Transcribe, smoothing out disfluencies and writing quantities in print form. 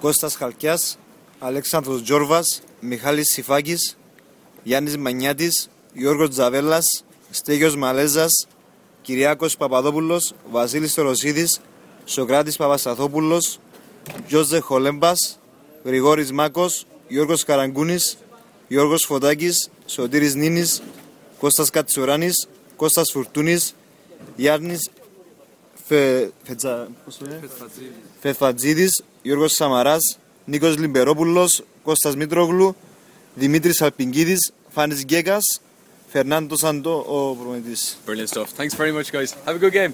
Κώστας Χαλκιάς, Αλέξανδρος Τζόρβας, Μιχάλης Σιφάκης, Γιάννης Μανιάτης, Γιώργος Τζαβέλας, Στέγιος Μαλέζας, Κυριάκος Παπαδόπουλος, Βασίλης Θωροσίδης, Σοκράτης Παπασταθόπουλος, Τζόζε Χολέμπας, Γρηγόρης Μάκος, Γιώργος Καραγκούνης, Γιώργος Φωτάκης, Σωτήρης Νίνης, Κώστας Κατσουράνης, Κώστας Φουρτούνης, Γιάννης Φετφατζίδης, Γιώργος Σαμαράς, Νίκος Λιμπερόπουλος, Κώστας Μήτρογλου, Δημήτρης Αλπιγκίδης, Φάνης Γκέκας, Φερνάντο Σαντό ο προπονητής. Brilliant stuff. Thanks very much, guys. Have a good game.